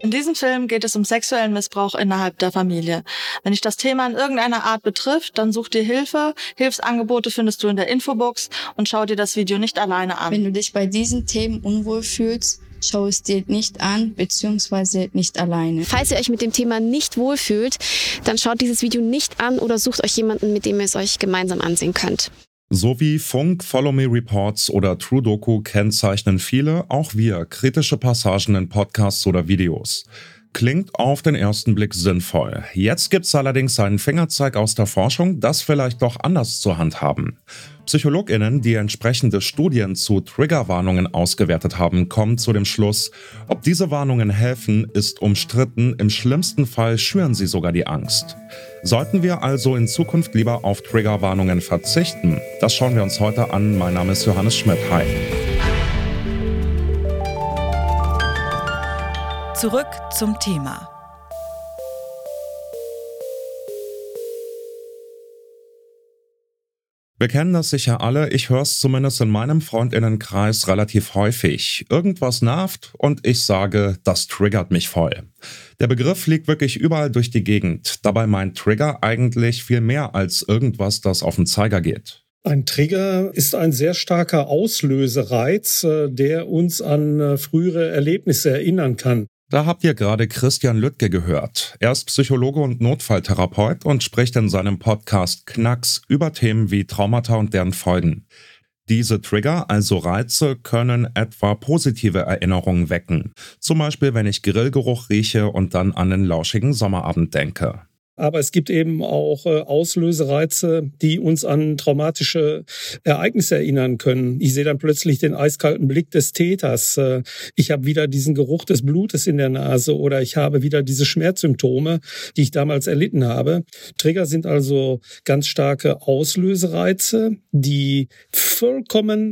In diesem Film geht es um sexuellen Missbrauch innerhalb der Familie. Wenn dich das Thema in irgendeiner Art betrifft, dann such dir Hilfe. Hilfsangebote findest du in der Infobox und schau dir das Video nicht alleine an. Wenn du dich bei diesen Themen unwohl fühlst, schau es dir nicht an bzw. nicht alleine. Falls ihr euch mit dem Thema nicht wohlfühlt, dann schaut dieses Video nicht an oder sucht euch jemanden, mit dem ihr es euch gemeinsam ansehen könnt. So wie Funk, Follow Me Reports oder True Doku kennzeichnen viele, auch wir, kritische Passagen in Podcasts oder Videos. Klingt auf den ersten Blick sinnvoll. Jetzt gibt's allerdings einen Fingerzeig aus der Forschung, das vielleicht doch anders zu handhaben. PsychologInnen, die entsprechende Studien zu Triggerwarnungen ausgewertet haben, kommen zu dem Schluss, ob diese Warnungen helfen, ist umstritten, im schlimmsten Fall schüren sie sogar die Angst. Sollten wir also in Zukunft lieber auf Triggerwarnungen verzichten? Das schauen wir uns heute an. Mein Name ist Johannes Schmidt. Hi. Zurück zum Thema. Wir kennen das sicher alle, ich höre es zumindest in meinem Freundinnenkreis relativ häufig. Irgendwas nervt und ich sage, das triggert mich voll. Der Begriff fliegt wirklich überall durch die Gegend. Dabei meint Trigger eigentlich viel mehr als irgendwas, das auf den Zeiger geht. Ein Trigger ist ein sehr starker Auslösereiz, der uns an frühere Erlebnisse erinnern kann. Da habt ihr gerade Christian Lüttke gehört. Er ist Psychologe und Notfalltherapeut und spricht in seinem Podcast Knacks über Themen wie Traumata und deren Folgen. Diese Trigger, also Reize, können etwa positive Erinnerungen wecken. Zum Beispiel, wenn ich Grillgeruch rieche und dann an den lauschigen Sommerabend denke. Aber es gibt eben auch Auslösereize, die uns an traumatische Ereignisse erinnern können. Ich sehe dann plötzlich den eiskalten Blick des Täters. Ich habe wieder diesen Geruch des Blutes in der Nase oder ich habe wieder diese Schmerzsymptome, die ich damals erlitten habe. Trigger sind also ganz starke Auslösereize, die vollkommen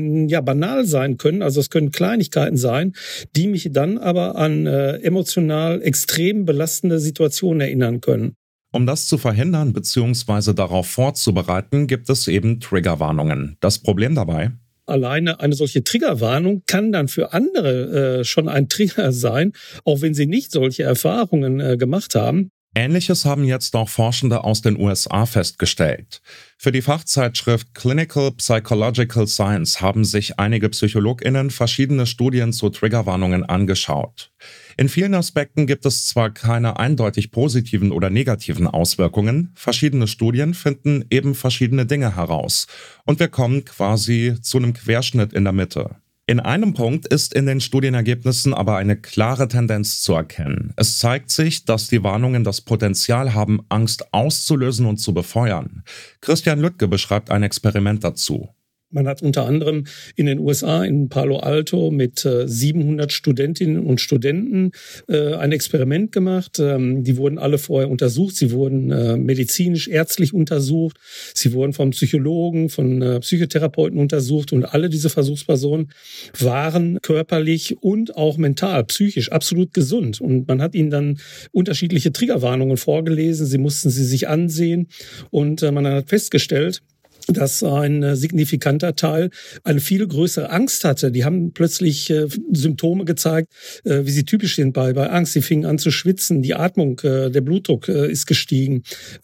banal sein können. Also es können Kleinigkeiten sein, die mich dann aber an emotional extrem belastende Situationen erinnern können. Um das zu verhindern bzw. darauf vorzubereiten, gibt es eben Triggerwarnungen. Das Problem dabei? Alleine eine solche Triggerwarnung kann dann für andere schon ein Trigger sein, auch wenn sie nicht solche Erfahrungen gemacht haben. Ähnliches haben jetzt auch Forschende aus den USA festgestellt. Für die Fachzeitschrift Clinical Psychological Science haben sich einige PsychologInnen verschiedene Studien zu Triggerwarnungen angeschaut. In vielen Aspekten gibt es zwar keine eindeutig positiven oder negativen Auswirkungen, verschiedene Studien finden eben verschiedene Dinge heraus und wir kommen quasi zu einem Querschnitt in der Mitte. In einem Punkt ist in den Studienergebnissen aber eine klare Tendenz zu erkennen. Es zeigt sich, dass die Warnungen das Potenzial haben, Angst auszulösen und zu befeuern. Christian Lüttke beschreibt ein Experiment dazu. Man hat unter anderem in den USA in Palo Alto mit 700 Studentinnen und Studenten ein Experiment gemacht. Die wurden alle vorher untersucht. Sie wurden medizinisch, ärztlich untersucht. Sie wurden vom Psychologen, von Psychotherapeuten untersucht. Und alle diese Versuchspersonen waren körperlich und auch mental, psychisch absolut gesund. Und man hat ihnen dann unterschiedliche Triggerwarnungen vorgelesen. Sie mussten sie sich ansehen. Und man hat festgestellt, dass ein signifikanter Teil eine viel größere Angst hatte. Die haben plötzlich Symptome gezeigt, wie sie typisch sind bei Angst. Sie fingen an zu schwitzen, die Atmung, der Blutdruck ist gestiegen,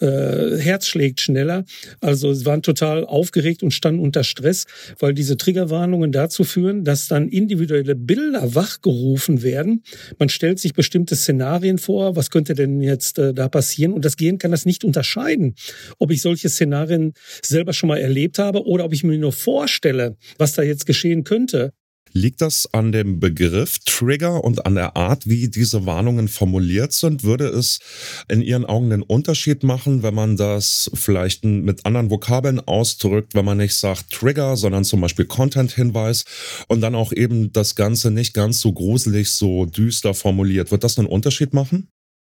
Herz schlägt schneller. Also sie waren total aufgeregt und standen unter Stress, weil diese Triggerwarnungen dazu führen, dass dann individuelle Bilder wachgerufen werden. Man stellt sich bestimmte Szenarien vor, was könnte denn jetzt da passieren? Und das Gehirn kann das nicht unterscheiden, ob ich solche Szenarien selber schon mal erlebt habe oder ob ich mir nur vorstelle, was da jetzt geschehen könnte. Liegt das an dem Begriff Trigger und an der Art, wie diese Warnungen formuliert sind? Würde es in Ihren Augen den Unterschied machen, wenn man das vielleicht mit anderen Vokabeln ausdrückt, wenn man nicht sagt Trigger, sondern zum Beispiel Content-Hinweis und dann auch eben das Ganze nicht ganz so gruselig, so düster formuliert? Wird das einen Unterschied machen?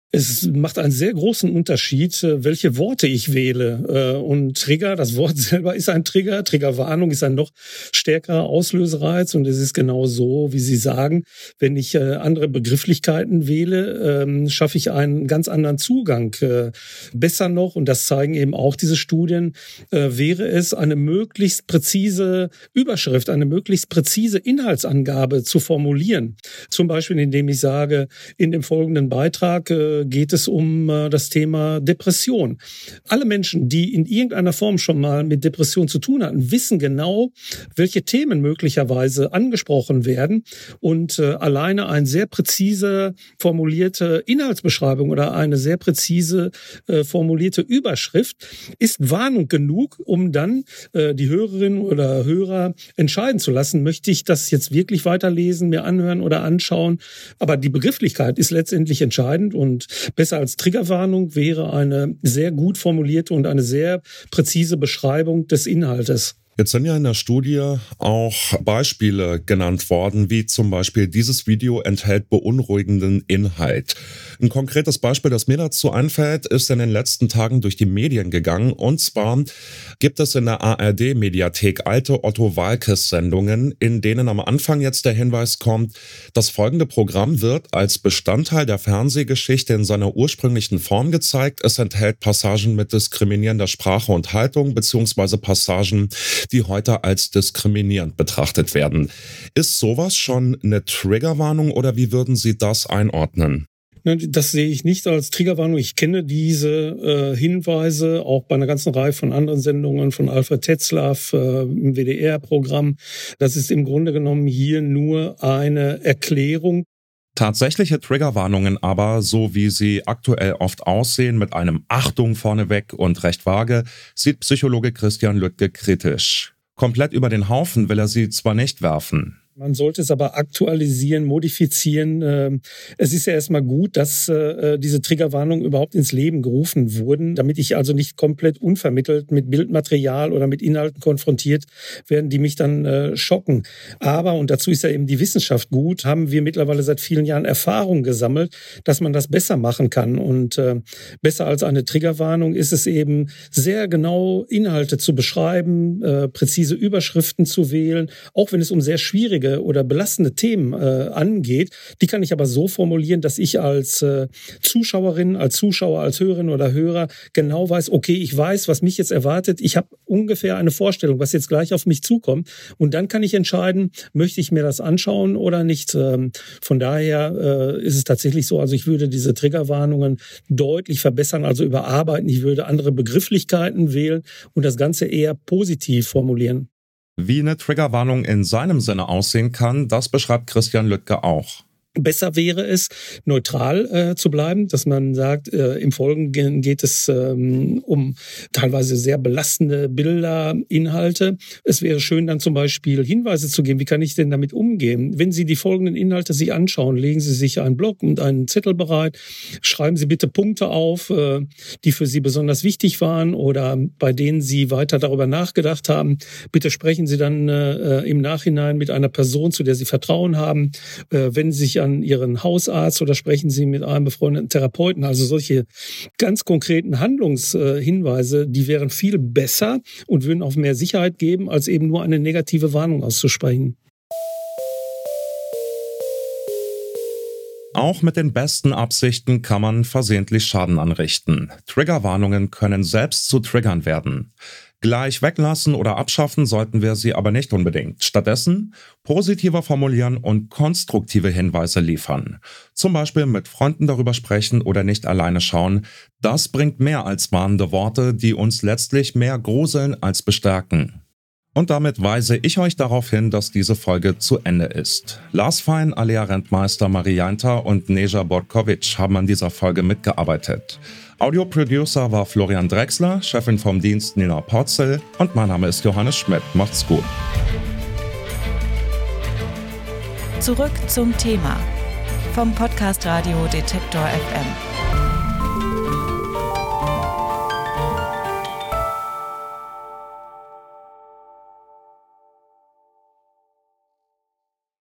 Es macht einen sehr großen Unterschied, welche Worte ich wähle. Und Trigger, das Wort selber ist ein Trigger. Triggerwarnung ist ein noch stärkerer Auslösereiz. Und es ist genau so, wie Sie sagen, wenn ich andere Begrifflichkeiten wähle, schaffe ich einen ganz anderen Zugang. Besser noch, und das zeigen eben auch diese Studien, wäre es, eine möglichst präzise Überschrift, eine möglichst präzise Inhaltsangabe zu formulieren. Zum Beispiel, indem ich sage, in dem folgenden Beitrag geht es um das Thema Depression. Alle Menschen, die in irgendeiner Form schon mal mit Depression zu tun hatten, wissen genau, welche Themen möglicherweise angesprochen werden. Und alleine eine sehr präzise formulierte Inhaltsbeschreibung oder eine sehr präzise formulierte Überschrift ist Warnung genug, um dann die Hörerinnen oder Hörer entscheiden zu lassen, möchte ich das jetzt wirklich weiterlesen, mir anhören oder anschauen. Aber die Begrifflichkeit ist letztendlich entscheidend, und besser als Triggerwarnung wäre eine sehr gut formulierte und eine sehr präzise Beschreibung des Inhaltes. Jetzt sind ja in der Studie auch Beispiele genannt worden, wie zum Beispiel dieses Video enthält beunruhigenden Inhalt. Ein konkretes Beispiel, das mir dazu einfällt, ist in den letzten Tagen durch die Medien gegangen. Und zwar gibt es in der ARD-Mediathek alte Otto-Walkes-Sendungen, in denen am Anfang jetzt der Hinweis kommt, das folgende Programm wird als Bestandteil der Fernsehgeschichte in seiner ursprünglichen Form gezeigt. Es enthält Passagen mit diskriminierender Sprache und Haltung beziehungsweise Passagen, die heute als diskriminierend betrachtet werden. Ist sowas schon eine Triggerwarnung oder wie würden Sie das einordnen? Das sehe ich nicht als Triggerwarnung. Ich kenne diese Hinweise auch bei einer ganzen Reihe von anderen Sendungen von Alfred Tetzlaff im WDR-Programm. Das ist im Grunde genommen hier nur eine Erklärung. Tatsächliche Triggerwarnungen aber, so wie sie aktuell oft aussehen, mit einem Achtung vorneweg und recht vage, sieht Psychologe Christian Lüttke kritisch. Komplett über den Haufen will er sie zwar nicht werfen. Man sollte es aber aktualisieren, modifizieren. Es ist ja erstmal gut, dass diese Triggerwarnungen überhaupt ins Leben gerufen wurden, damit ich also nicht komplett unvermittelt mit Bildmaterial oder mit Inhalten konfrontiert werden, die mich dann schocken. Aber, und dazu ist ja eben die Wissenschaft gut, haben wir mittlerweile seit vielen Jahren Erfahrung gesammelt, dass man das besser machen kann. Und besser als eine Triggerwarnung ist es eben, sehr genau Inhalte zu beschreiben, präzise Überschriften zu wählen, auch wenn es um sehr schwierige oder belastende Themen angeht. Die kann ich aber so formulieren, dass ich als Zuschauerin, als Zuschauer, als Hörerin oder Hörer genau weiß, okay, ich weiß, was mich jetzt erwartet. Ich habe ungefähr eine Vorstellung, was jetzt gleich auf mich zukommt. Und dann kann ich entscheiden, möchte ich mir das anschauen oder nicht. Von daher ist es tatsächlich so, also ich würde diese Triggerwarnungen deutlich verbessern, also überarbeiten. Ich würde andere Begrifflichkeiten wählen und das Ganze eher positiv formulieren. Wie eine Triggerwarnung in seinem Sinne aussehen kann, das beschreibt Christian Lüttke auch. Besser wäre es, neutral zu bleiben, dass man sagt, im Folgenden geht es um teilweise sehr belastende Bilder, Inhalte. Es wäre schön, dann zum Beispiel Hinweise zu geben, wie kann ich denn damit umgehen? Wenn Sie die folgenden Inhalte sich anschauen, legen Sie sich einen Block und einen Zettel bereit, schreiben Sie bitte Punkte auf, die für Sie besonders wichtig waren oder bei denen Sie weiter darüber nachgedacht haben. Bitte sprechen Sie dann im Nachhinein mit einer Person, zu der Sie Vertrauen haben. Wenn Sie sich an Ihren Hausarzt oder sprechen Sie mit einem befreundeten Therapeuten. Also solche ganz konkreten Handlungshinweise, die wären viel besser und würden auch mehr Sicherheit geben, als eben nur eine negative Warnung auszusprechen. Auch mit den besten Absichten kann man versehentlich Schaden anrichten. Triggerwarnungen können selbst zu Triggern werden. Gleich weglassen oder abschaffen sollten wir sie aber nicht unbedingt. Stattdessen positiver formulieren und konstruktive Hinweise liefern. Zum Beispiel mit Freunden darüber sprechen oder nicht alleine schauen. Das bringt mehr als warnende Worte, die uns letztlich mehr gruseln als bestärken. Und damit weise ich euch darauf hin, dass diese Folge zu Ende ist. Lars Fein, Alea Rentmeister, Marie Jainter und Neja Borkovic haben an dieser Folge mitgearbeitet. Audioproducer war Florian Drexler, Chefin vom Dienst Nina Porzel und mein Name ist Johannes Schmidt. Macht's gut. Zurück zum Thema vom Podcast Radio Detektor FM.